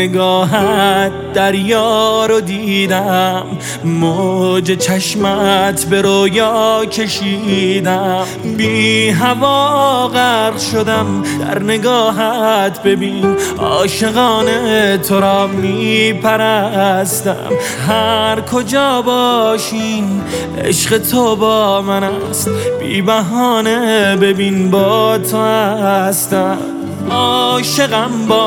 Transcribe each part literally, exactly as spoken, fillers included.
نگاهت دریا رو دیدم، موج چشمت به رویا کشیدم، بی هوا غرق شدم در نگاهت. ببین عاشقانه تو را می پرستم، هر کجا باشین عشق تو با من است، بی بهانه ببین با تو هستم. عاشقم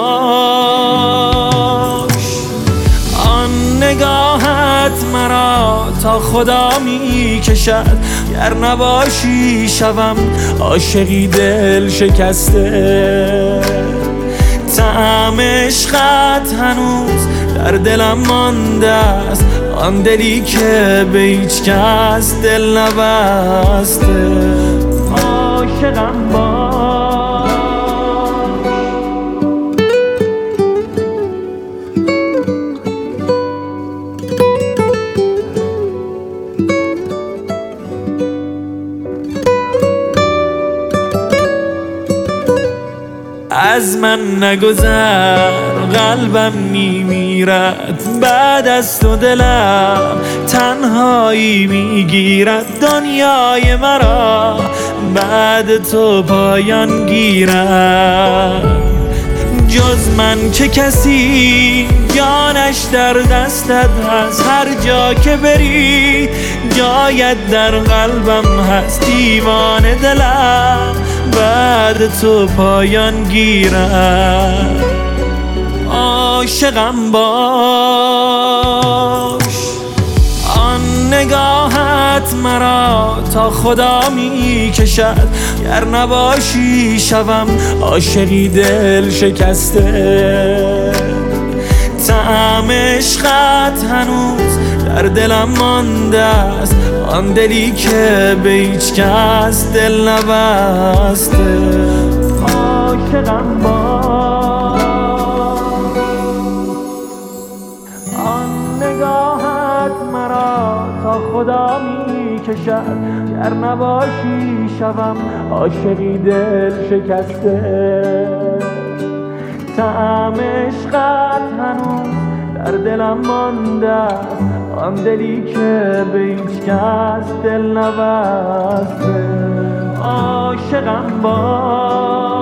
باش، آن نگاهت مرا تا خدا می کشد، گر نباشی شوم عاشقی دل شکسته. طعم عشقت هنوز در دلم مانده است، آن دلی که به هیچ کس دل نبسته. عاشقم باش. از من نگذر قلبم میمیرد، بعد از تو دلم تنهایی میگیرد، دنیای مرا بعد تو پایان گیرد. جز من که کسی جانش در دستت هست، هر جا که بری جایت در قلبم هست، دیوانه دلم بعد تو پایان گیرد. عاشقم باش، آن نگاهت مرا تا خدا می کشد، گر نباشی شوم عاشقی دل شکسته. طعم عشقت هنوز در دلم مانده است، آن دلی که به هیچ کس دل نبسته. عاشقم باش، آن نگاهت مرا تا خدا می کشد، گر نباشی شوم عاشقی دل شکسته. طعم عشقت هنوز در دلم مانده است، آن دلی که به هیچ کس دل نبسته. عاشقم باش.